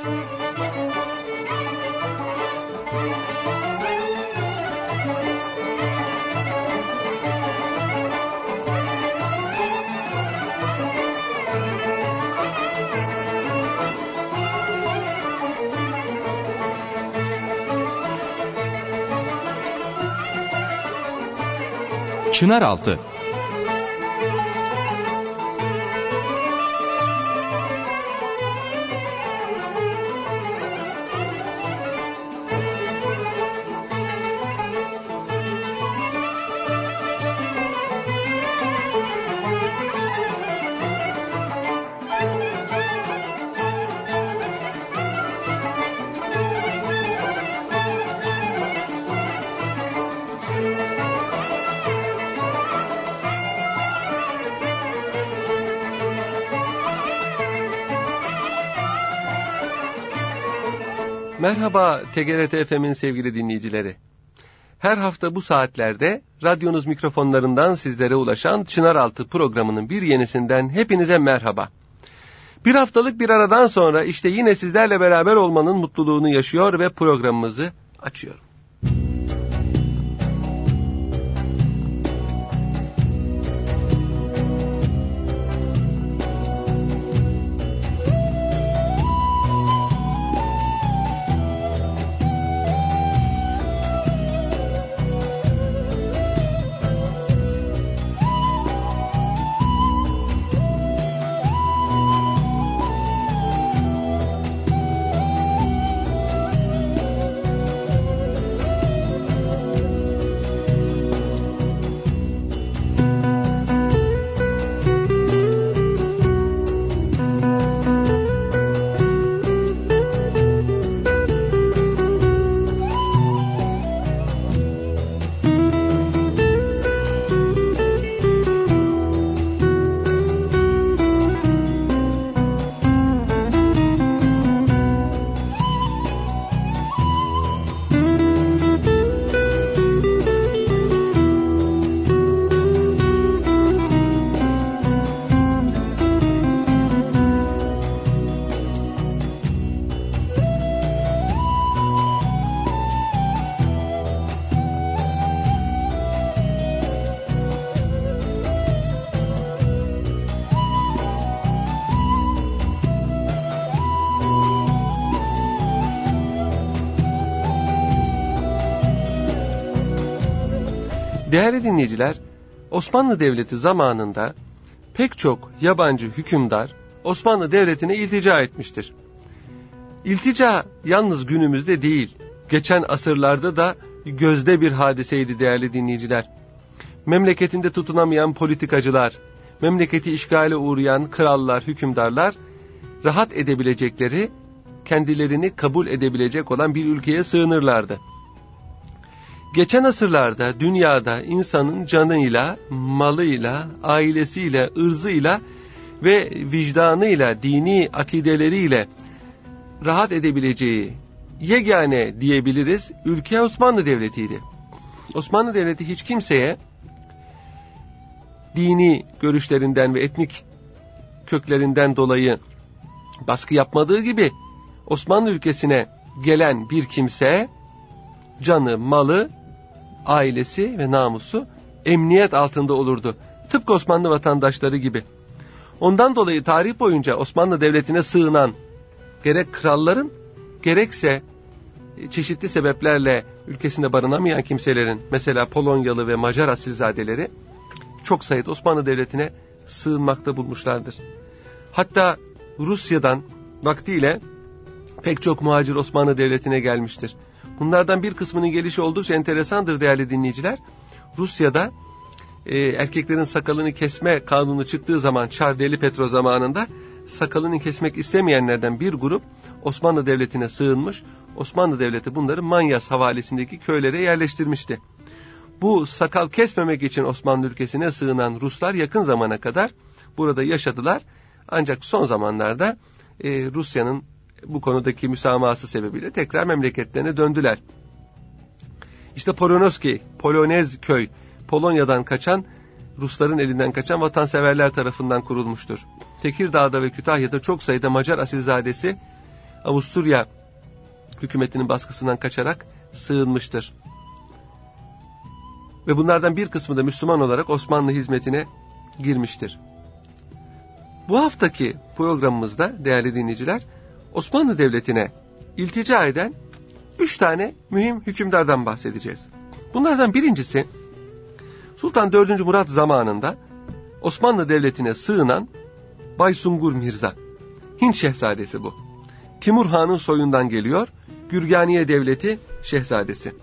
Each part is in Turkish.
Çınaraltı. Merhaba TGRT FM'in sevgili dinleyicileri. Her hafta bu saatlerde radyonuz mikrofonlarından sizlere ulaşan Çınaraltı programının bir yenisinden hepinize merhaba. Bir haftalık bir aradan sonra işte yine sizlerle beraber olmanın mutluluğunu yaşıyor ve programımızı açıyorum. Değerli dinleyiciler, Osmanlı Devleti zamanında pek çok yabancı hükümdar Osmanlı Devleti'ne iltica etmiştir. İltica yalnız günümüzde değil, geçen asırlarda da gözde bir hadiseydi değerli dinleyiciler. Memleketinde tutunamayan politikacılar, memleketi işgale uğrayan krallar, hükümdarlar rahat edebilecekleri, kendilerini kabul edebilecek olan bir ülkeye sığınırlardı. Geçen asırlarda dünyada insanın canıyla, malıyla, ailesiyle, ırzıyla ve vicdanıyla, dini akideleriyle rahat edebileceği yegane diyebiliriz ülke Osmanlı Devleti'ydi. Osmanlı Devleti hiç kimseye dini görüşlerinden ve etnik köklerinden dolayı baskı yapmadığı gibi Osmanlı ülkesine gelen bir kimse canı, malı, ailesi ve namusu emniyet altında olurdu. Tıpkı Osmanlı vatandaşları gibi. Ondan dolayı tarih boyunca Osmanlı Devleti'ne sığınan gerek kralların gerekse çeşitli sebeplerle ülkesinde barınamayan kimselerin, mesela Polonyalı ve Macar asilzadeleri çok sayıda Osmanlı Devleti'ne sığınmakta bulmuşlardır. Hatta Rusya'dan vaktiyle pek çok muhacir Osmanlı Devleti'ne gelmiştir. Bunlardan bir kısmının gelişi oldukça enteresandır değerli dinleyiciler. Rusya'da erkeklerin sakalını kesme kanunu çıktığı zaman Çar Deli Petro zamanında sakalını kesmek istemeyenlerden bir grup Osmanlı Devleti'ne sığınmış. Osmanlı Devleti bunları Manyas havalesindeki köylere yerleştirmişti. Bu sakal kesmemek için Osmanlı ülkesine sığınan Ruslar yakın zamana kadar burada yaşadılar. Ancak son zamanlarda Rusya'nın bu konudaki müsamahası sebebiyle tekrar memleketlerine döndüler. İşte Polonezköy, Polonez köy, Polonya'dan kaçan, Rusların elinden kaçan vatanseverler tarafından kurulmuştur. Tekirdağ'da ve Kütahya'da çok sayıda Macar asilzadesi Avusturya hükümetinin baskısından kaçarak sığınmıştır. Ve bunlardan bir kısmı da Müslüman olarak Osmanlı hizmetine girmiştir. Bu haftaki programımızda değerli dinleyiciler, Osmanlı Devleti'ne iltica eden 3 tane mühim hükümdardan bahsedeceğiz. Bunlardan birincisi, Sultan 4. Murat zamanında Osmanlı Devleti'ne sığınan Baysungur Mirza. Hint şehzadesi bu. Timur Han'ın soyundan geliyor. Gürganiye Devleti şehzadesi.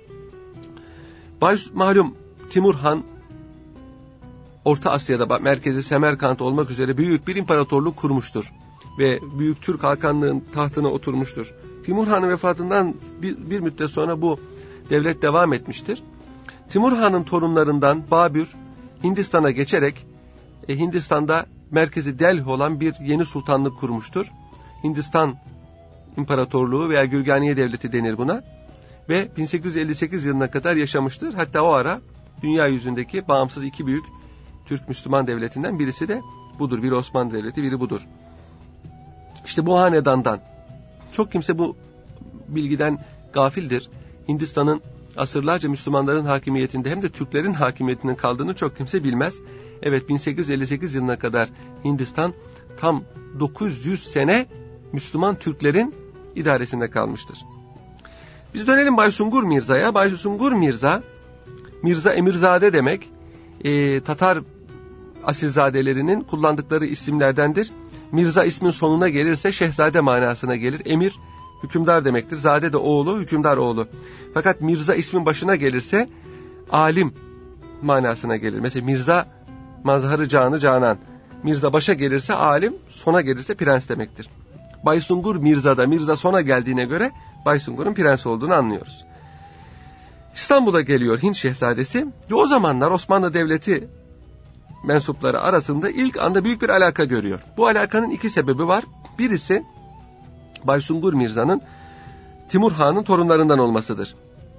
Malum Timur Han, Orta Asya'da merkezi Semerkant olmak üzere büyük bir imparatorluk kurmuştur. Ve Büyük Türk Hakanlığı'nın tahtına oturmuştur. Timur Han'ın vefatından bir müddet sonra bu devlet devam etmiştir. Timur Han'ın torunlarından Babür, Hindistan'a geçerek Hindistan'da merkezi Delhi olan bir yeni sultanlık kurmuştur. Hindistan İmparatorluğu veya Gürganiye Devleti denir buna. Ve 1858 yılına kadar yaşamıştır. Hatta o ara dünya yüzündeki bağımsız iki büyük Türk Müslüman devletinden birisi de budur. Biri Osmanlı Devleti, biri budur. İşte bu hanedandan çok kimse bu bilgiden gafildir. Hindistan'ın asırlarca Müslümanların hakimiyetinde hem de Türklerin hakimiyetinin kaldığını çok kimse bilmez. Evet, 1858 yılına kadar Hindistan tam 900 sene Müslüman Türklerin idaresinde kalmıştır. Biz dönelim Baysungur Mirza'ya. Baysungur Mirza, Mirza Emirzade demek. Tatar asilzadelerinin kullandıkları isimlerdendir. Mirza ismin sonuna gelirse şehzade manasına gelir. Emir, hükümdar demektir. Zade de oğlu, hükümdar oğlu. Fakat Mirza ismin başına gelirse alim manasına gelir. Mesela Mirza mazharı canı canan. Mirza başa gelirse alim, sona gelirse prens demektir. Baysungur Mirza'da Mirza sona geldiğine göre Baysungur'un prens olduğunu anlıyoruz. İstanbul'a geliyor Hint şehzadesi ve o zamanlar Osmanlı Devleti mensupları arasında ilk anda büyük bir alaka görüyor. Bu alakanın iki sebebi var. Birisi Baysungur Mirza'nın Timur Han'ın torunlarından olmasıdır.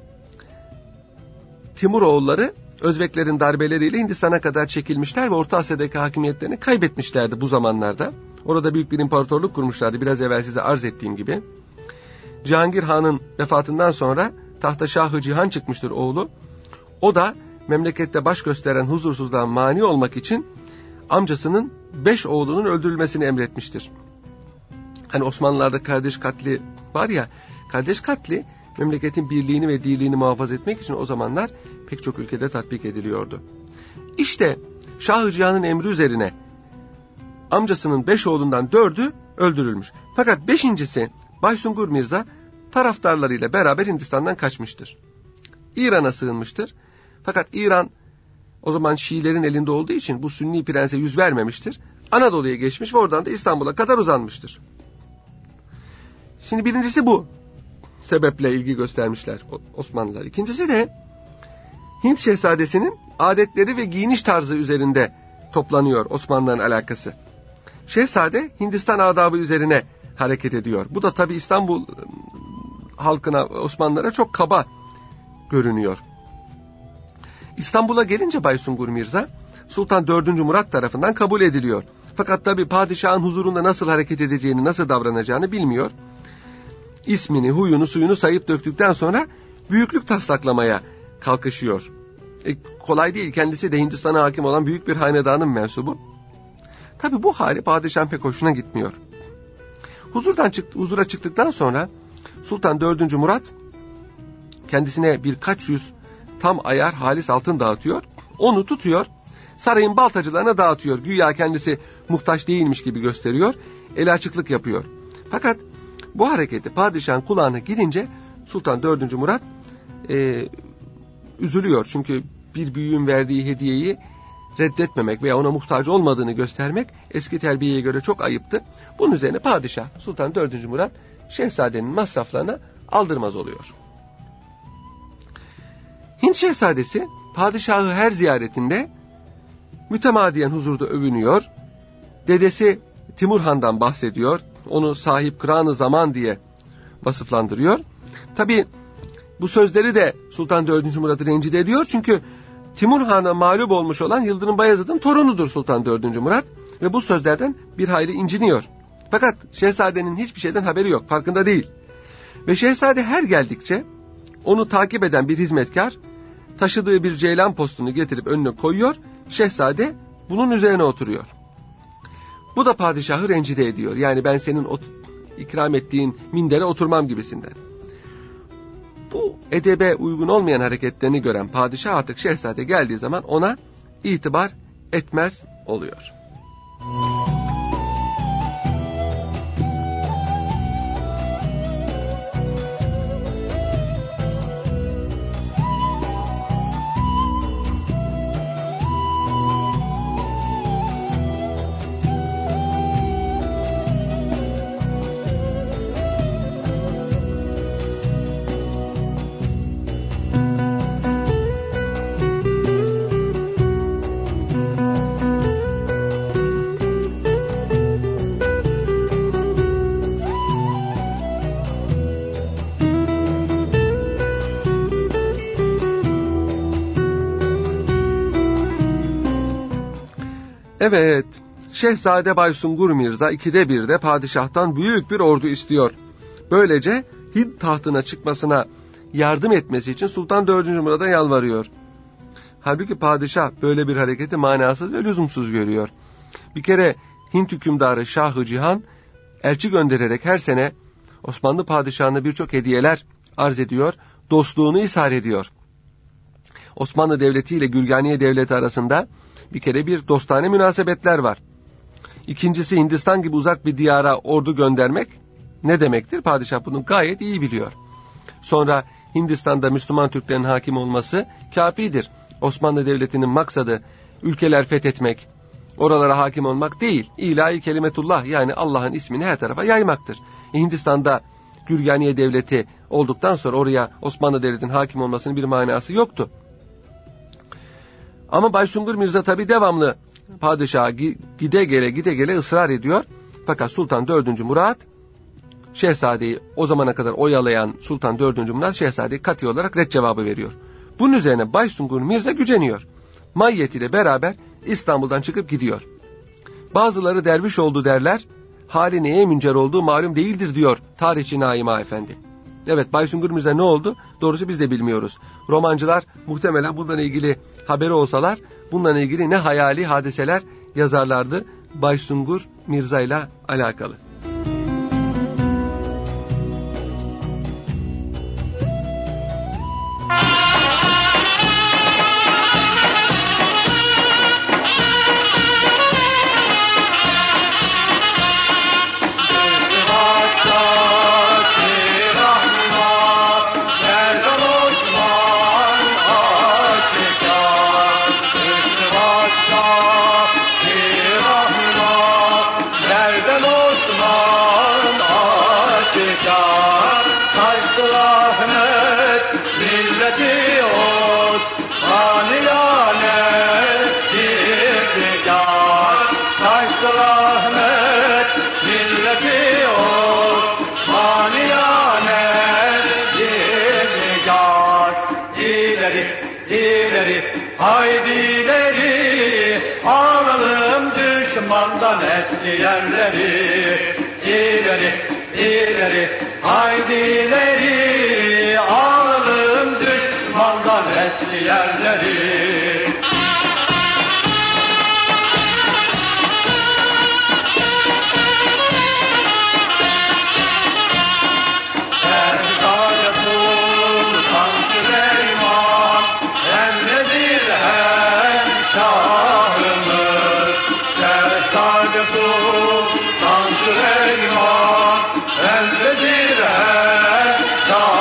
Timur oğulları Özbeklerin darbeleriyle Hindistan'a kadar çekilmişler ve Orta Asya'daki hakimiyetlerini kaybetmişlerdi bu zamanlarda. Orada büyük bir imparatorluk kurmuşlardı, biraz evvel size arz ettiğim gibi. Cihangir Han'ın vefatından sonra tahta Şah-ı Cihan çıkmıştır oğlu. O da memlekette baş gösteren huzursuzluğa mani olmak için amcasının 5 oğlunun öldürülmesini emretmiştir. Hani Osmanlılarda kardeş katli var ya, kardeş katli memleketin birliğini ve dirliğini muhafaza etmek için o zamanlar pek çok ülkede tatbik ediliyordu. İşte Şah-ı Cihan'ın emri üzerine amcasının 5 oğlundan 4'ü öldürülmüş. Fakat 5.'si Baysungur Mirza taraftarlarıyla beraber Hindistan'dan kaçmıştır. İran'a sığınmıştır. Fakat İran o zaman Şiilerin elinde olduğu için bu Sünni prense yüz vermemiştir. Anadolu'ya geçmiş ve oradan da İstanbul'a kadar uzanmıştır. Şimdi birincisi bu sebeple ilgi göstermişler Osmanlılar. İkincisi de Hint şehzadesinin adetleri ve giyiniş tarzı üzerinde toplanıyor Osmanlıların alakası. Şehzade Hindistan adabı üzerine hareket ediyor. Bu da tabii İstanbul halkına, Osmanlılara çok kaba görünüyor. İstanbul'a gelince Baysungur Mirza, Sultan 4. Murat tarafından kabul ediliyor. Fakat tabii padişahın huzurunda nasıl hareket edeceğini, nasıl davranacağını bilmiyor. İsmini, huyunu, suyunu sayıp döktükten sonra büyüklük taslaklamaya kalkışıyor. Kolay değil, kendisi de Hindistan'a hakim olan büyük bir hanedanın mensubu. Tabii bu hali padişahın pek hoşuna gitmiyor. Huzura çıktıktan sonra Sultan 4. Murat kendisine birkaç yüz tam ayar halis altın dağıtıyor. Onu tutuyor, sarayın baltacılarına dağıtıyor. Güya kendisi muhtaç değilmiş gibi gösteriyor. El açıklık yapıyor. Fakat bu hareketi padişahın kulağına gidince Sultan 4. Murat üzülüyor. Çünkü bir büyüğün verdiği hediyeyi reddetmemek veya ona muhtaç olmadığını göstermek eski terbiyeye göre çok ayıptı. Bunun üzerine padişah Sultan 4. Murat şehzadenin masraflarına aldırmaz oluyor. Hint şehzadesi padişahı her ziyaretinde mütemadiyen huzurda övünüyor. Dedesi Timur Han'dan bahsediyor. Onu sahip kıran-ı zaman diye vasıflandırıyor. Tabii bu sözleri de Sultan 4. Murat'ı rencide ediyor. Çünkü Timur Han'a mağlup olmuş olan Yıldırım Bayezid'in torunudur Sultan 4. Murat. Ve bu sözlerden bir hayli inciniyor. Fakat şehzadenin hiçbir şeyden haberi yok, farkında değil. Ve şehzade her geldikçe onu takip eden bir hizmetkar taşıdığı bir ceylan postunu getirip önüne koyuyor. Şehzade bunun üzerine oturuyor. Bu da padişahı rencide ediyor. Yani ben senin ikram ettiğin mindere oturmam gibisinden. Bu edebe uygun olmayan hareketlerini gören padişah artık şehzade geldiği zaman ona itibar etmez oluyor. Evet, Şehzade Baysungur Mirza 2'de 1'de padişahtan büyük bir ordu istiyor. Böylece Hint tahtına çıkmasına yardım etmesi için Sultan 4. Murad'a yalvarıyor. Halbuki padişah böyle bir hareketi manasız ve lüzumsuz görüyor. Bir kere Hint hükümdarı Şah-ı Cihan elçi göndererek her sene Osmanlı padişahına birçok hediyeler arz ediyor, dostluğunu ishar ediyor. Osmanlı Devleti ile Gürganiye Devleti arasında bir kere bir dostane münasebetler var. İkincisi, Hindistan gibi uzak bir diyara ordu göndermek ne demektir? Padişah bunu gayet iyi biliyor. Sonra Hindistan'da Müslüman Türklerin hakim olması kâfidir. Osmanlı Devleti'nin maksadı ülkeler fethetmek, oralara hakim olmak değil. İlahi kelimetullah, yani Allah'ın ismini her tarafa yaymaktır. Hindistan'da Gürganiye Devleti olduktan sonra oraya Osmanlı Devleti'nin hakim olmasının bir manası yoktu. Ama Baysungur Mirza tabi devamlı padişaha gide gele ısrar ediyor. Fakat Sultan 4. Murat, şehzadeyi o zamana kadar oyalayan Sultan 4. Murat şehzadeyi katı olarak ret cevabı veriyor. Bunun üzerine Baysungur Mirza güceniyor. Mayyetiyle beraber İstanbul'dan çıkıp gidiyor. Bazıları derviş oldu derler, hali neye müncer olduğu malum değildir diyor tarihçi Naima Efendi. Evet, Baysungur Mirza ne oldu? Doğrusu biz de bilmiyoruz. Romancılar muhtemelen bundan ilgili haberi olsalar bundan ilgili ne hayali hadiseler yazarlardı Baysungur Mirza ile alakalı. Eski yerleri, ileri, haydileri, alalım düşmandan eski yerleri. Şehzade Sultan Süleyman, hem vezir hem şahımız. Şehzade Sultan Süleyman, hem vezir hem şahımız.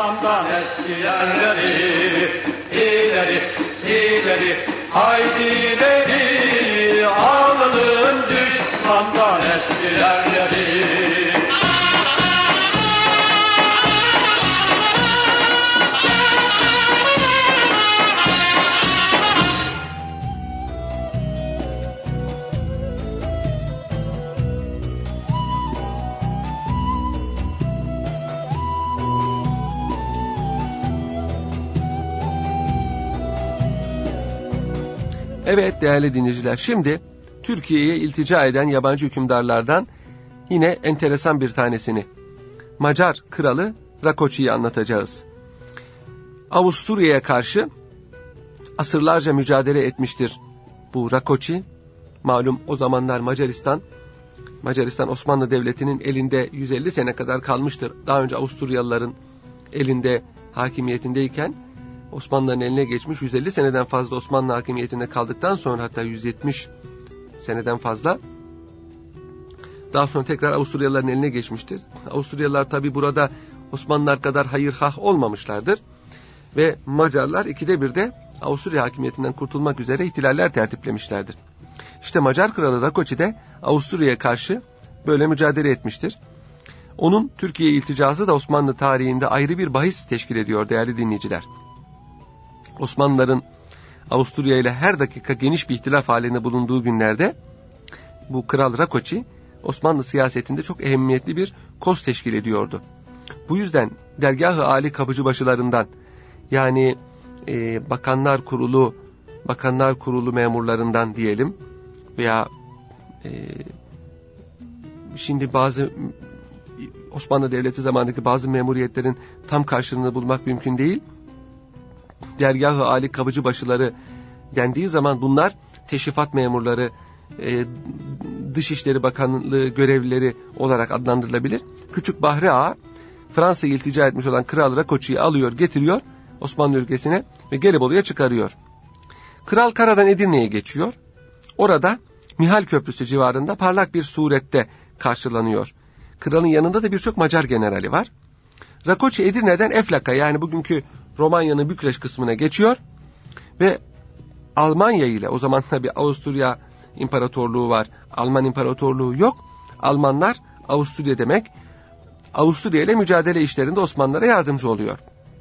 düşmandan eski yerleri. İleri, ileri, haydi ileri, alalım düşmandan eski yerleri. Evet değerli dinleyiciler, şimdi Türkiye'ye iltica eden yabancı hükümdarlardan yine enteresan bir tanesini, Macar kralı Rákóczi'yi anlatacağız. Avusturya'ya karşı asırlarca mücadele etmiştir bu Rákóczi. Malum o zamanlar Macaristan Osmanlı Devleti'nin elinde 150 sene kadar kalmıştır. Daha önce Avusturyalıların elinde hakimiyetindeyken Osmanlıların eline geçmiş, 150 seneden fazla Osmanlı hakimiyetinde kaldıktan sonra, hatta 170 seneden fazla, daha sonra tekrar Avusturyalıların eline geçmiştir. Avusturyalılar tabi burada Osmanlılar kadar hayırhah olmamışlardır ve Macarlar 2'de 1'de Avusturya hakimiyetinden kurtulmak üzere ihtilaller tertiplemişlerdir. İşte Macar kralı Rákóczi de Avusturya'ya karşı böyle mücadele etmiştir. Onun Türkiye'ye ilticası da Osmanlı tarihinde ayrı bir bahis teşkil ediyor değerli dinleyiciler. Osmanlıların Avusturya ile her dakika geniş bir ihtilaf halinde bulunduğu günlerde bu Kral Rákóczi Osmanlı siyasetinde çok ehemmiyetli bir koz teşkil ediyordu. Bu yüzden dergâh-ı âli kapıcıbaşılarından, yani bakanlar kurulu memurlarından diyelim veya şimdi bazı Osmanlı Devleti zamanındaki bazı memuriyetlerin tam karşılığını bulmak mümkün değil. Dergâh-ı âli kapıcıbaşıları dendiği zaman bunlar teşrifat memurları, Dışişleri Bakanlığı görevlileri olarak adlandırılabilir. Küçük Bahri Ağa Fransa'ya iltica etmiş olan Kral Rákóczi'yi alıyor, getiriyor Osmanlı ülkesine ve Gelibolu'ya çıkarıyor. Kral karadan Edirne'ye geçiyor. Orada Mihal Köprüsü civarında parlak bir surette karşılanıyor. Kralın yanında da birçok Macar generali var. Rákóczi Edirne'den Eflak'a, yani bugünkü Romanya'nın Bükreş kısmına geçiyor ve Almanya ile, o zaman tabi Avusturya İmparatorluğu var, Alman İmparatorluğu yok. Almanlar Avusturya demek. Avusturya ile mücadele işlerinde Osmanlılara yardımcı oluyor.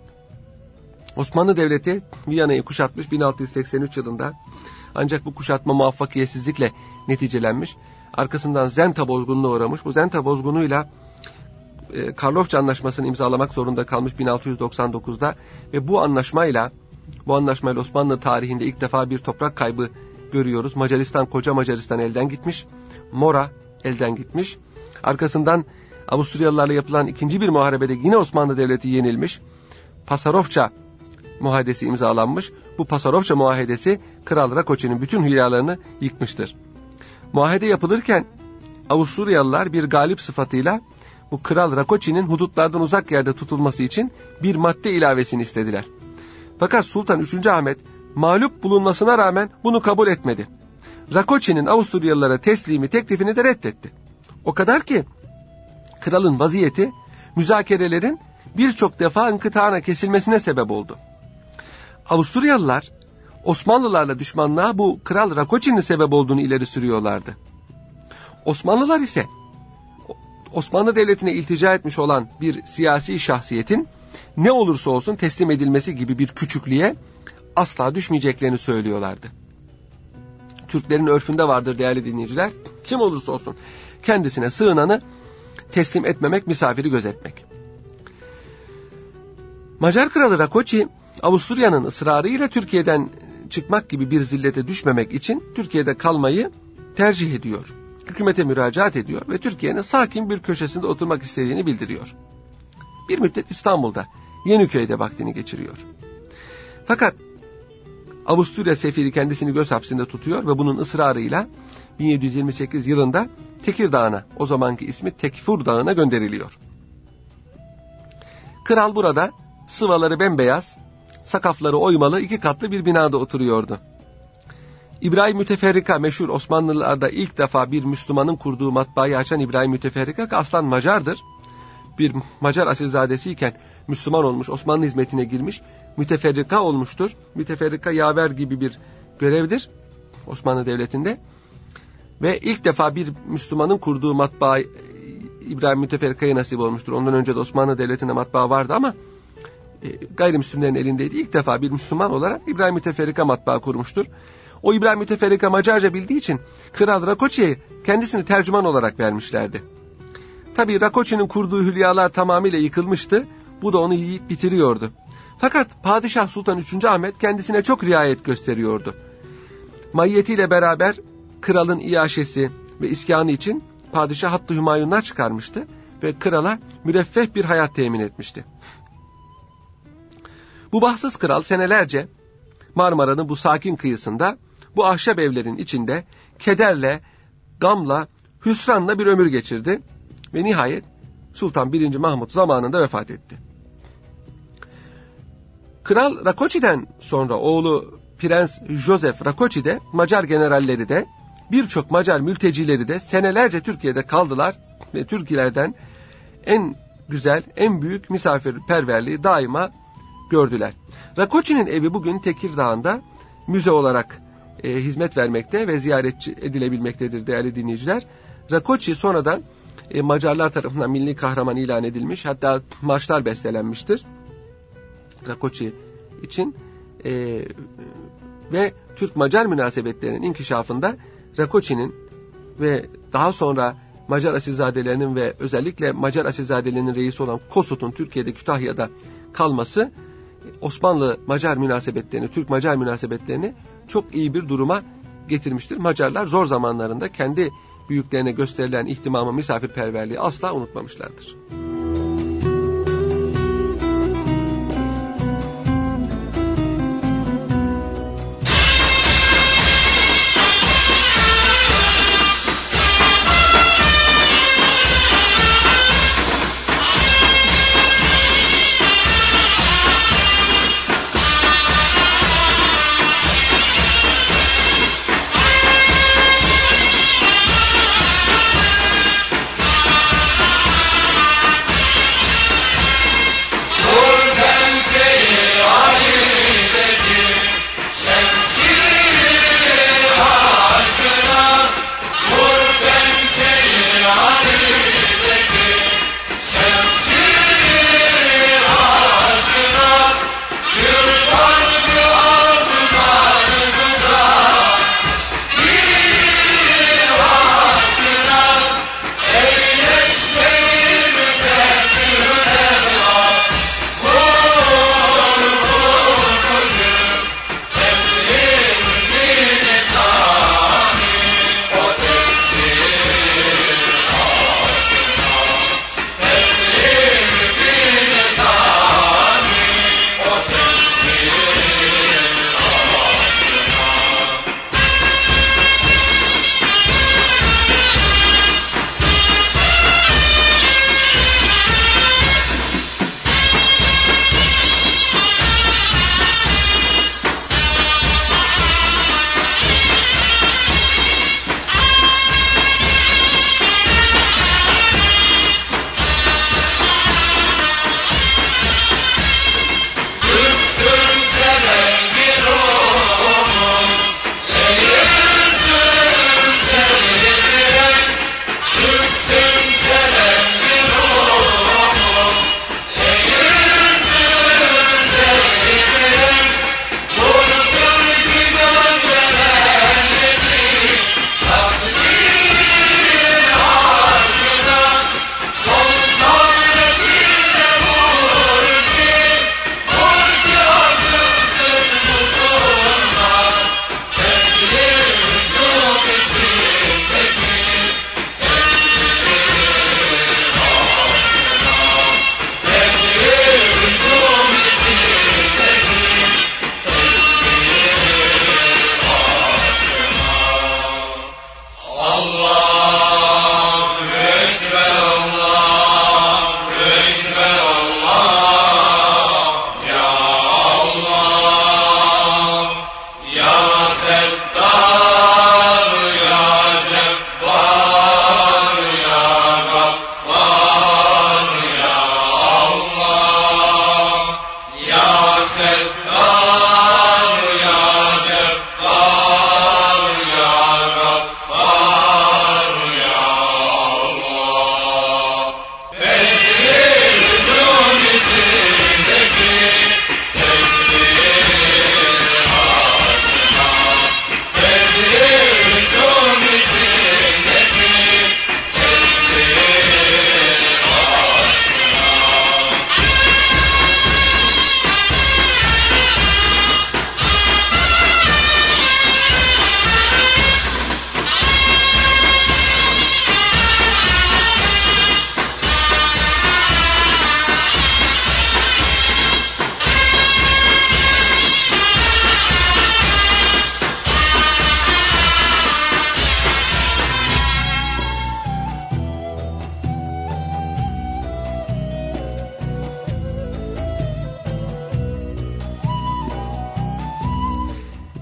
Osmanlı Devleti Viyana'yı kuşatmış 1683 yılında. Ancak bu kuşatma muvaffakiyetsizlikle neticelenmiş. Arkasından Zenta bozgununa uğramış. Bu Zenta bozgunuyla Karlofça Anlaşması'nı imzalamak zorunda kalmış 1699'da ve bu anlaşmayla Osmanlı tarihinde ilk defa bir toprak kaybı görüyoruz. Macaristan, koca Macaristan elden gitmiş. Mora elden gitmiş. Arkasından Avusturyalılarla yapılan ikinci bir muharebede yine Osmanlı Devleti yenilmiş. Pasarofça muahedesi imzalanmış. Bu Pasarofça muahedesi Kral Rákóczi'nin bütün hülyalarını yıkmıştır. Muahede yapılırken Avusturyalılar bir galip sıfatıyla bu Kral Rákóczi'nin hudutlardan uzak yerde tutulması için bir madde ilavesini istediler. Fakat Sultan 3. Ahmet mağlup bulunmasına rağmen bunu kabul etmedi. Rákóczi'nin Avusturyalılara teslimi teklifini de reddetti. O kadar ki kralın vaziyeti müzakerelerin birçok defa inkıtağına kesilmesine sebep oldu. Avusturyalılar Osmanlılarla düşmanlığa bu Kral Rákóczi'nin sebep olduğunu ileri sürüyorlardı. Osmanlılar ise Osmanlı Devleti'ne iltica etmiş olan bir siyasi şahsiyetin ne olursa olsun teslim edilmesi gibi bir küçüklüğe asla düşmeyeceklerini söylüyorlardı. Türklerin örfünde vardır değerli dinleyiciler. Kim olursa olsun kendisine sığınanı teslim etmemek, misafiri gözetmek. Macar kralı Rákóczi Avusturya'nın ısrarıyla Türkiye'den çıkmak gibi bir zillete düşmemek için Türkiye'de kalmayı tercih ediyor. Hükümete müracaat ediyor ve Türkiye'nin sakin bir köşesinde oturmak istediğini bildiriyor. Bir müddet İstanbul'da, Yeniköy'de vaktini geçiriyor. Fakat Avusturya sefiri kendisini göz hapsinde tutuyor ve bunun ısrarıyla 1728 yılında Tekirdağ'a, o zamanki ismi Tekfur Dağı'na gönderiliyor. Kral burada sıvaları bembeyaz, sakafları oymalı 2 katlı bir binada oturuyordu. İbrahim Müteferrika, meşhur Osmanlılarda ilk defa bir Müslümanın kurduğu matbaayı açan İbrahim Müteferrika aslan Macardır. bir Macar asilzadesiyken Müslüman olmuş, Osmanlı hizmetine girmiş, müteferrika olmuştur. Müteferrika yaver gibi bir görevdir Osmanlı Devleti'nde. Ve ilk defa bir Müslümanın kurduğu matbaa İbrahim Müteferrika'ya nasip olmuştur. Ondan önce de Osmanlı Devleti'nde matbaa vardı ama gayrimüslimlerin elindeydi. İlk defa bir Müslüman olarak İbrahim Müteferrika matbaa kurmuştur. O İbrahim Müteferrika Macarca bildiği için Kral Rakoçi'ye kendisini tercüman olarak vermişlerdi. Tabii Rakoçi'nin kurduğu hülyalar tamamıyla yıkılmıştı. Bu da onu yiyip bitiriyordu. Fakat Padişah Sultan 3. Ahmet kendisine çok riayet gösteriyordu. Maiyetiyle beraber kralın iaşesi ve iskanı için padişah hattı hümayunlar çıkarmıştı ve krala müreffeh bir hayat temin etmişti. Bu bahtsız kral senelerce Marmara'nın bu sakin kıyısında, bu ahşap evlerin içinde kederle, gamla, hüsranla bir ömür geçirdi ve nihayet Sultan 1. Mahmut zamanında vefat etti. Kral Rakoçi'den sonra oğlu Prens Joseph Rakoçi de, Macar generalleri de, birçok Macar mültecileri de senelerce Türkiye'de kaldılar ve Türkilerden en güzel, en büyük misafirperverliği daima gördüler. Rakoçi'nin evi bugün Tekirdağ'da müze olarak hizmet vermekte ve ziyaret edilebilmektedir değerli dinleyiciler. Rakoçi sonradan Macarlar tarafından milli kahraman ilan edilmiş, hatta marşlar bestelenmiştir Rakoçi için ve Türk-Macar münasebetlerinin inkişafında Rakoçi'nin ve daha sonra Macar asilzadelerinin ve özellikle Macar asilzadelerinin reisi olan Kossuth'un Türkiye'de Kütahya'da kalması Osmanlı-Macar münasebetlerini, Türk-Macar münasebetlerini çok iyi bir duruma getirmiştir. Macarlar zor zamanlarında kendi büyüklerine gösterilen ihtimamı, misafirperverliği asla unutmamışlardır.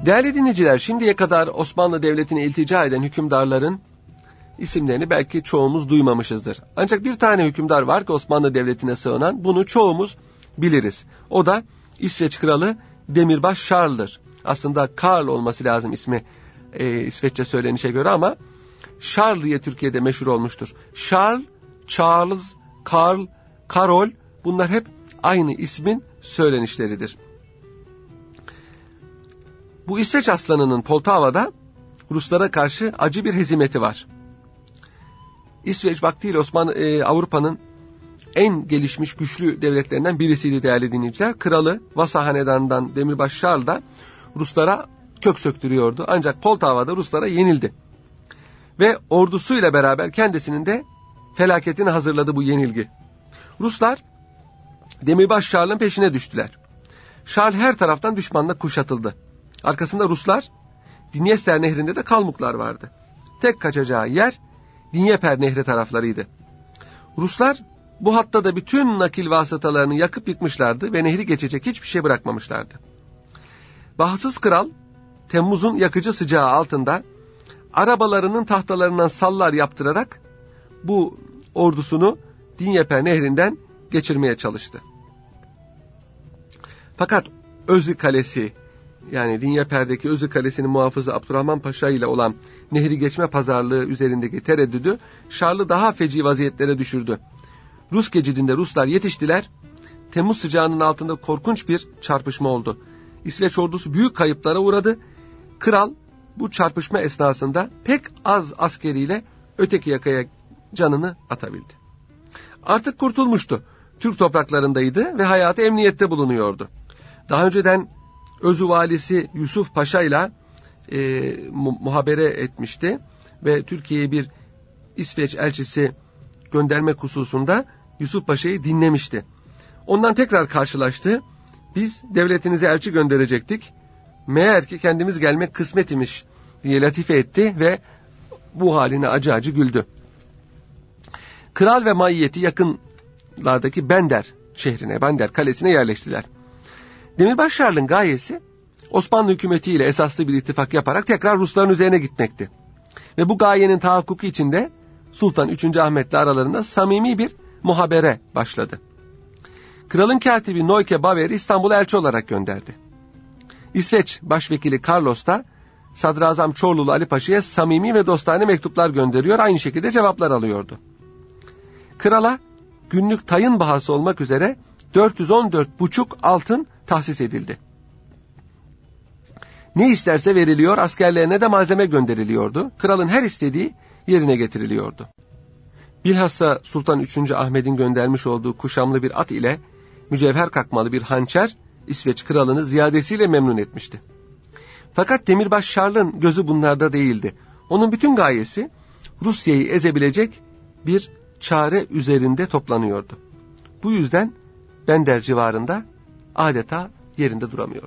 Değerli dinleyiciler, şimdiye kadar Osmanlı Devleti'ne iltica eden hükümdarların isimlerini belki çoğumuz duymamışızdır. Ancak bir tane hükümdar var ki Osmanlı Devleti'ne sığınan, bunu çoğumuz biliriz. O da İsveç Kralı Demirbaş Charles'dır. Aslında Karl olması lazım ismi İsveççe söylenişe göre ama Charles diye Türkiye'de meşhur olmuştur. Charles, Karl, Karol, bunlar hep aynı ismin söylenişleridir. Bu İsveç aslanının Poltava'da Ruslara karşı acı bir hezimeti var. İsveç vaktiyle Avrupa'nın en gelişmiş güçlü devletlerinden birisiydi değerli dinleyiciler. Kralı Vasa Hanedanı'ndan Demirbaş Charles da Ruslara kök söktürüyordu. Ancak Poltava'da Ruslara yenildi. Ve ordusuyla beraber kendisinin de felaketini hazırladı bu yenilgi. Ruslar Demirbaş Charles'ın peşine düştüler. Charles her taraftan düşmanla kuşatıldı. Arkasında Ruslar, Dniester nehrinde de Kalmuklar vardı. Tek kaçacağı yer Dnieper nehri taraflarıydı. Ruslar bu hatta da bütün nakil vasıtalarını yakıp yıkmışlardı ve nehri geçecek hiçbir şey bırakmamışlardı. Bahtsız kral Temmuz'un yakıcı sıcağı altında arabalarının tahtalarından sallar yaptırarak bu ordusunu Dnieper nehrinden geçirmeye çalıştı. Fakat Özü Kalesi, yani Dnieper'deki Özü Kalesi'nin muhafızı Abdurrahman Paşa ile olan nehri geçme pazarlığı üzerindeki tereddüdü Charles'ı daha feci vaziyetlere düşürdü. Rus geçidinde Ruslar yetiştiler. Temmuz sıcağının altında korkunç bir çarpışma oldu. İsveç ordusu büyük kayıplara uğradı. Kral bu çarpışma esnasında pek az askeriyle öteki yakaya canını atabildi. Artık kurtulmuştu. Türk topraklarındaydı ve hayatı emniyette bulunuyordu. Daha önceden Özü valisi Yusuf Paşa ile muhabere etmişti ve Türkiye'ye bir İsveç elçisi göndermek hususunda Yusuf Paşa'yı dinlemişti. Ondan tekrar karşılaştı. Biz devletinize elçi gönderecektik. Meğer ki kendimiz gelmek kısmet imiş diye latife etti ve bu haline acı acı güldü. Kral ve maiyeti yakınlardaki Bender şehrine, Bender kalesine yerleştiler. Demirbaş Charles'ın gayesi Osmanlı hükümetiyle esaslı bir ittifak yaparak tekrar Rusların üzerine gitmekti. Ve bu gayenin tahakkuku içinde Sultan 3. Ahmet'le aralarında samimi bir muhabere başladı. Kralın katibi Noyke Baver'i İstanbul'a elçi olarak gönderdi. İsveç Başvekili Carlos da Sadrazam Çorlulu Ali Paşa'ya samimi ve dostane mektuplar gönderiyor, aynı şekilde cevaplar alıyordu. Krala günlük tayın bahası olmak üzere 414,5 altın tahsis edildi. Ne isterse veriliyor, askerlerine de malzeme gönderiliyordu. Kralın her istediği yerine getiriliyordu. Bilhassa Sultan 3. Ahmet'in göndermiş olduğu kuşamlı bir at ile mücevher kakmalı bir hançer İsveç kralını ziyadesiyle memnun etmişti. Fakat Demirbaş Charles'ın gözü bunlarda değildi. Onun bütün gayesi Rusya'yı ezebilecek bir çare üzerinde toplanıyordu. Bu yüzden Bender civarında adeta yerinde duramıyordu.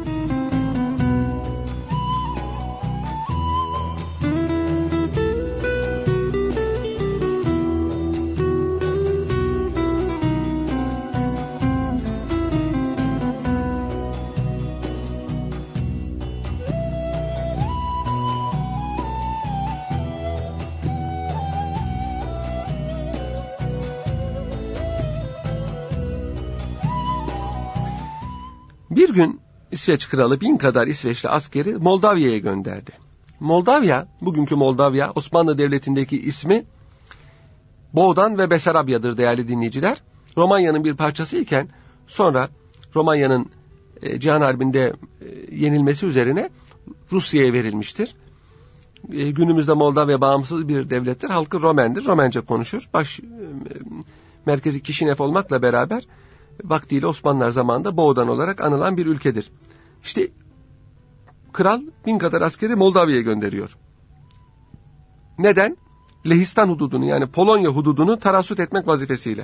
Bir gün İsveç kralı 1000 kadar İsveçli askeri Moldavya'ya gönderdi. Moldavya, bugünkü Moldavya, Osmanlı Devleti'ndeki ismi Boğdan ve Besarabya'dır değerli dinleyiciler. Romanya'nın bir parçası iken sonra Romanya'nın Cihan Harbi'nde yenilmesi üzerine Rusya'ya verilmiştir. Günümüzde Moldavya bağımsız bir devlettir. Halkı Romendir, Romence konuşur. Merkezi Kişinev olmakla beraber vaktiyle Osmanlılar zamanında Boğdan olarak anılan bir ülkedir. İşte kral 1000 kadar askeri Moldavya'ya gönderiyor. Neden? Lehistan hududunu, yani Polonya hududunu tarassut etmek vazifesiyle.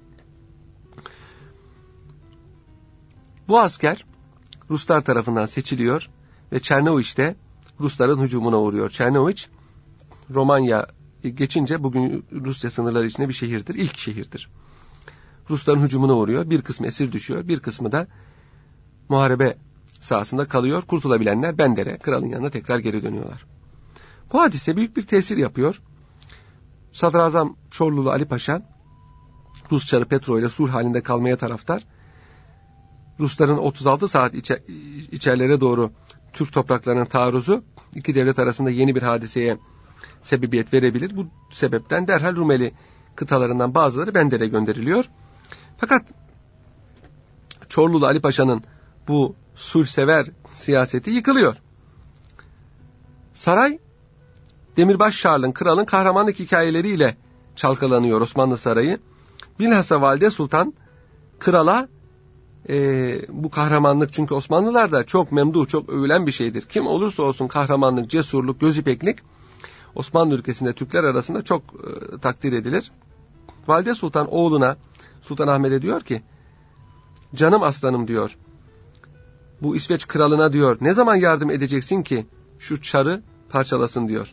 Bu asker Ruslar tarafından seçiliyor ve Çernoviç'te Rusların hücumuna uğruyor. Çernoviç, Romanya geçince bugün Rusya sınırları içinde bir şehirdir, ilk şehirdir. Rusların hücumuna uğruyor. Bir kısmı esir düşüyor, bir kısmı da muharebe sahasında kalıyor. Kurtulabilenler Bender'e, kralın yanına tekrar geri dönüyorlar. Bu hadise büyük bir tesir yapıyor. Sadrazam Çorlulu Ali Paşa, Rus Çarı Petro ile sulh halinde kalmaya taraftar. Rusların 36 saat içerlere doğru Türk topraklarının taarruzu iki devlet arasında yeni bir hadiseye sebebiyet verebilir. Bu sebepten derhal Rumeli kıtalarından bazıları Bender'e gönderiliyor. Fakat Çorlulu Ali Paşa'nın bu sulhsever siyaseti yıkılıyor. Saray, Demirbaş Şarl'ın, kralın kahramanlık hikayeleriyle çalkalanıyor Osmanlı Sarayı. Bilhassa Valide Sultan krala bu kahramanlık, çünkü Osmanlılarda çok memduh, çok övülen bir şeydir. Kim olursa olsun kahramanlık, cesurluk, gözipeklik Osmanlı ülkesinde Türkler arasında çok takdir edilir. Valide Sultan oğluna, Sultan Ahmet'e diyor ki, canım aslanım diyor, bu İsveç kralına diyor, ne zaman yardım edeceksin ki şu Çar'ı parçalasın diyor.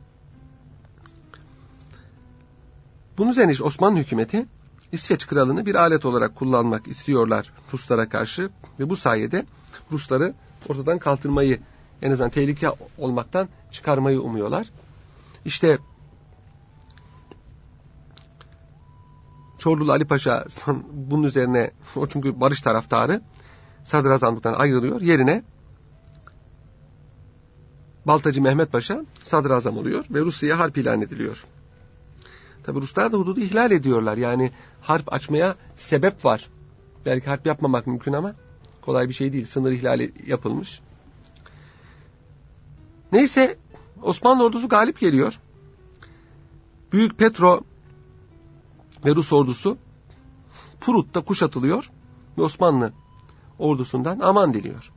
Bunun üzerine Osmanlı hükümeti İsveç kralını bir alet olarak kullanmak istiyorlar Ruslara karşı ve bu sayede Rusları ortadan kaldırmayı, en azından tehlike olmaktan çıkarmayı umuyorlar. İşte Çorlulu Ali Paşa bunun üzerine, o çünkü barış taraftarı, sadrazamlıktan ayrılıyor. Yerine Baltacı Mehmet Paşa sadrazam oluyor ve Rusya'ya harp ilan ediliyor. Tabi Ruslar da hududu ihlal ediyorlar. Yani harp açmaya sebep var. Belki harp yapmamak mümkün ama kolay bir şey değil. Sınır ihlali yapılmış. Neyse, Osmanlı ordusu galip geliyor. Büyük Petro ve Rus ordusu Prut'ta kuşatılıyor ve Osmanlı ordusundan aman diliyor.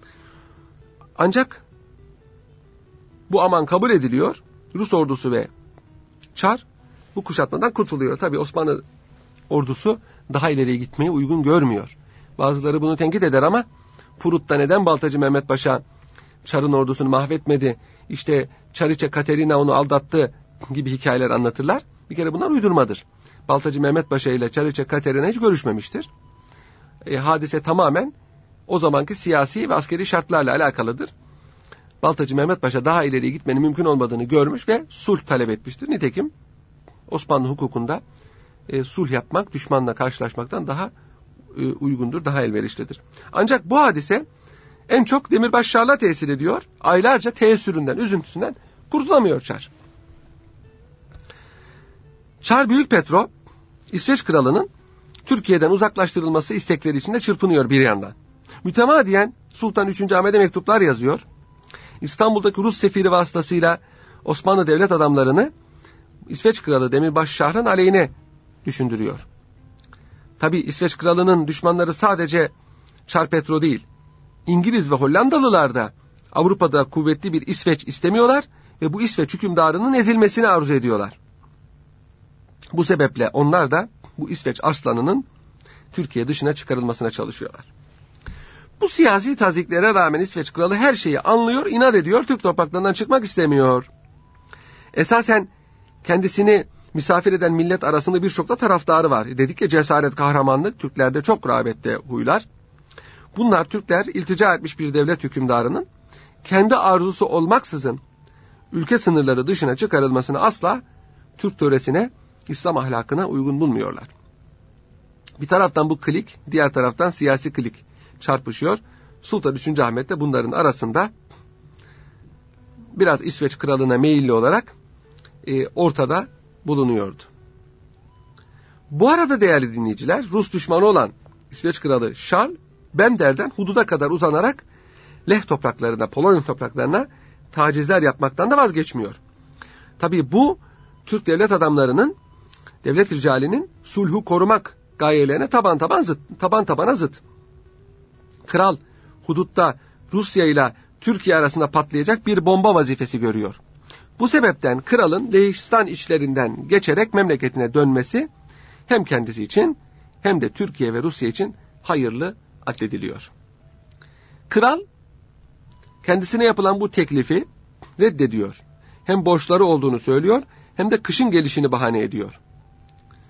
Ancak bu aman kabul ediliyor. Rus ordusu ve Çar bu kuşatmadan kurtuluyor. Tabii Osmanlı ordusu daha ileriye gitmeyi uygun görmüyor. Bazıları bunu tenkit eder ama Prut'ta neden Baltacı Mehmet Paşa Çar'ın ordusunu mahvetmedi, İşte Çariçe Katerina onu aldattı gibi hikayeler anlatırlar. Bir kere bunlar uydurmadır. Baltacı Mehmet Paşa ile Çariçe Katerina hiç görüşmemiştir. Hadise tamamen o zamanki siyasi ve askeri şartlarla alakalıdır. Baltacı Mehmet Paşa daha ileriye gitmenin mümkün olmadığını görmüş ve sulh talep etmiştir. Nitekim Osmanlı hukukunda sulh yapmak düşmanla karşılaşmaktan daha uygundur, daha elverişlidir. Ancak bu hadise en çok Demirbaş Şarl'a tesir ediyor. Aylarca teessüründen, üzüntüsünden kurtulamıyor Çar. Çar Büyük Petro, İsveç kralının Türkiye'den uzaklaştırılması istekleri içinde çırpınıyor bir yandan. Mütemadiyen Sultan 3. Ahmet'e mektuplar yazıyor. İstanbul'daki Rus sefiri vasıtasıyla Osmanlı devlet adamlarını İsveç kralı Demirbaş Şarl'ın aleyhine düşündürüyor. Tabi İsveç kralının düşmanları sadece Çar Petro değil, İngiliz ve Hollandalılar da Avrupa'da kuvvetli bir İsveç istemiyorlar ve bu İsveç hükümdarının ezilmesini arzu ediyorlar. Bu sebeple onlar da bu İsveç arslanının Türkiye dışına çıkarılmasına çalışıyorlar. Bu siyasi taziklere rağmen İsveç kralı her şeyi anlıyor, inat ediyor, Türk topraklarından çıkmak istemiyor. Esasen kendisini misafir eden millet arasında birçok da taraftarı var. Dedik ya, cesaret, kahramanlık Türklerde çok rağbette huylar. Bunlar Türkler iltica etmiş bir devlet hükümdarının kendi arzusu olmaksızın ülke sınırları dışına çıkarılmasını asla Türk töresine, İslam ahlakına uygun bulmuyorlar. Bir taraftan bu klik, diğer taraftan siyasi klik çarpışıyor. Sultan 3. Ahmet de bunların arasında biraz İsveç kralına meyilli olarak ortada bulunuyordu. Bu arada değerli dinleyiciler, Rus düşmanı olan İsveç kralı Şarl, Bender'den hududa kadar uzanarak Leh topraklarına, Polonya topraklarına tacizler yapmaktan da vazgeçmiyor. Tabii bu Türk devlet adamlarının, devlet ricalinin sulhu korumak gayelerine taban tabana zıt. Kral hudutta Rusya ile Türkiye arasında patlayacak bir bomba vazifesi görüyor. Bu sebepten kralın Lehistan içlerinden geçerek memleketine dönmesi hem kendisi için hem de Türkiye ve Rusya için hayırlı addediliyor. Kral kendisine yapılan bu teklifi reddediyor. Hem borçları olduğunu söylüyor hem de kışın gelişini bahane ediyor.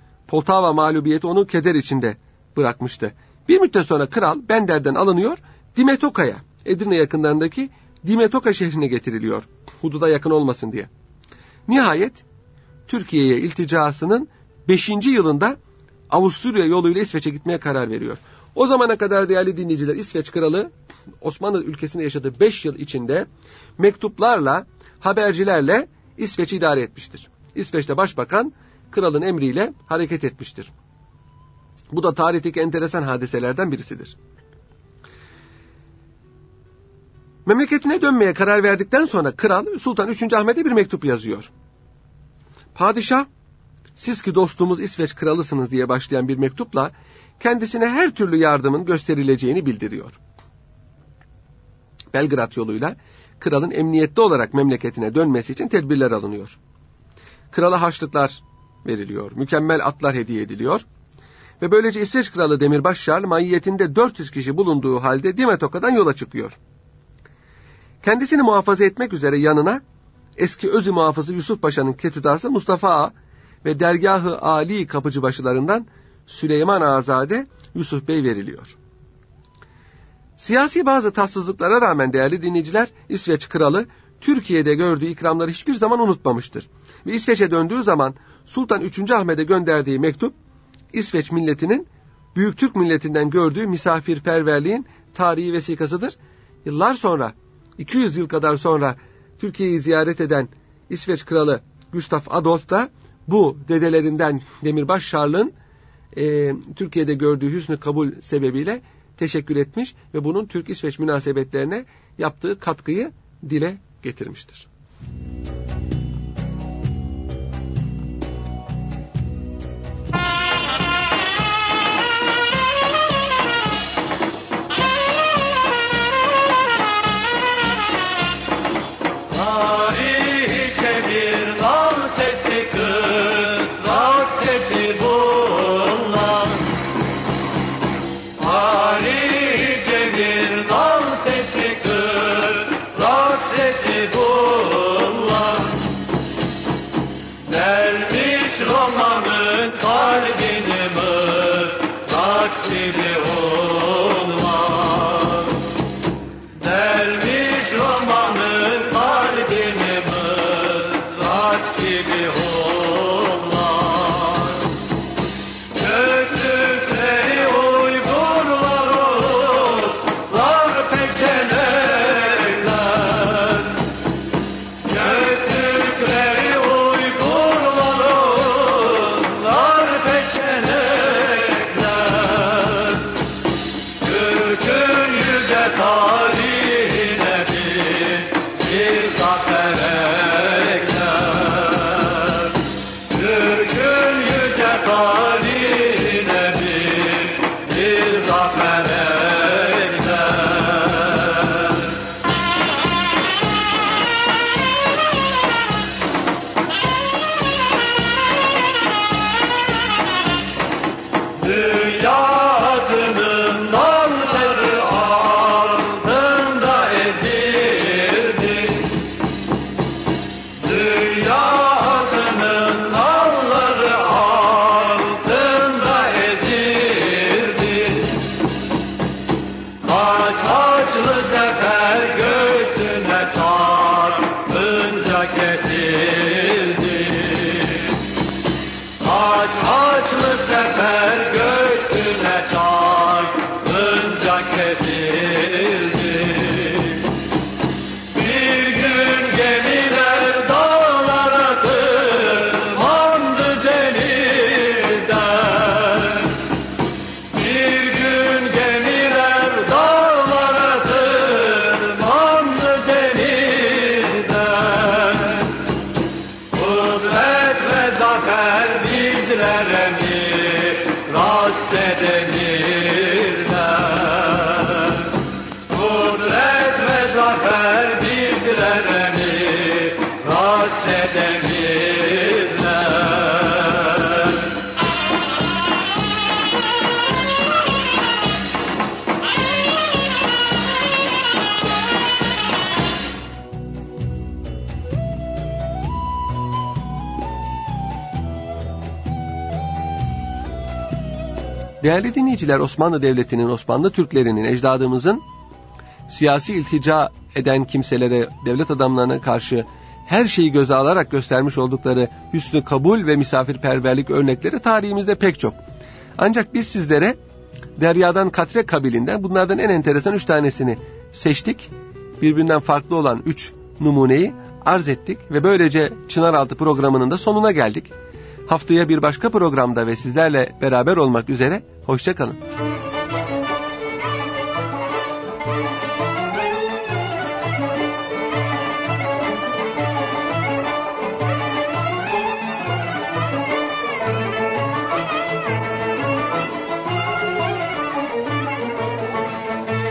Poltava mağlubiyeti onu keder içinde bırakmıştı. Bir müddet sonra kral Bender'den alınıyor, Dimetoka'ya, Edirne yakınlarındaki Dimetoka şehrine getiriliyor. Hududa yakın olmasın diye. Nihayet Türkiye'ye ilticasının 5. yılında Avusturya yoluyla İsveç'e gitmeye karar veriyor. O zamana kadar değerli dinleyiciler, İsveç kralı Osmanlı ülkesinde yaşadığı 5 yıl içinde mektuplarla, habercilerle İsveç'i idare etmiştir. İsveç'te başbakan kralın emriyle hareket etmiştir. Bu da tarihteki enteresan hadiselerden birisidir. Memleketine dönmeye karar verdikten sonra kral Sultan 3. Ahmet'e bir mektup yazıyor. Padişah, siz ki dostumuz İsveç kralısınız diye başlayan bir mektupla kendisine her türlü yardımın gösterileceğini bildiriyor. Belgrad yoluyla kralın emniyetli olarak memleketine dönmesi için tedbirler alınıyor. Krala harçlıklar veriliyor, mükemmel atlar hediye ediliyor ve böylece İsveç kralı Demirbaş Şarl mahiyetinde 400 kişi bulunduğu halde Dimetoka'dan yola çıkıyor. Kendisini muhafaza etmek üzere yanına eski Özü muhafızı Yusuf Paşa'nın ketüdası Mustafa Ağa ve dergahı Ali kapıcıbaşılarından Süleyman Azade Yusuf Bey veriliyor. Siyasi bazı tatsızlıklara rağmen değerli dinleyiciler, İsveç kralı Türkiye'de gördüğü ikramları hiçbir zaman unutmamıştır. Ve İsveç'e döndüğü zaman Sultan 3. Ahmet'e gönderdiği mektup, İsveç milletinin Büyük Türk milletinden gördüğü misafirperverliğin tarihi vesikasıdır. Yıllar sonra, 200 yıl kadar sonra Türkiye'yi ziyaret eden İsveç kralı Gustav Adolf da bu dedelerinden Demirbaş Şarl'ın Türkiye'de gördüğü hüsnü kabul sebebiyle teşekkür etmiş ve bunun Türk-İsveç münasebetlerine yaptığı katkıyı dile getirmiştir. Değerli dinleyiciler, Osmanlı Devleti'nin, Osmanlı Türklerinin, ecdadımızın siyasi iltica eden kimselere, devlet adamlarına karşı her şeyi göze alarak göstermiş oldukları hüsnü kabul ve misafirperverlik örnekleri tarihimizde pek çok. Ancak biz sizlere Derya'dan Katre kabilinden bunlardan en enteresan 3 tanesini seçtik. Birbirinden farklı olan 3 numuneyi arz ettik ve böylece Çınaraltı programının da sonuna geldik. Haftaya bir başka programda ve sizlerle beraber olmak üzere, hoşça kalın.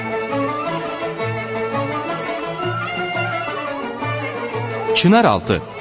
Çınaraltı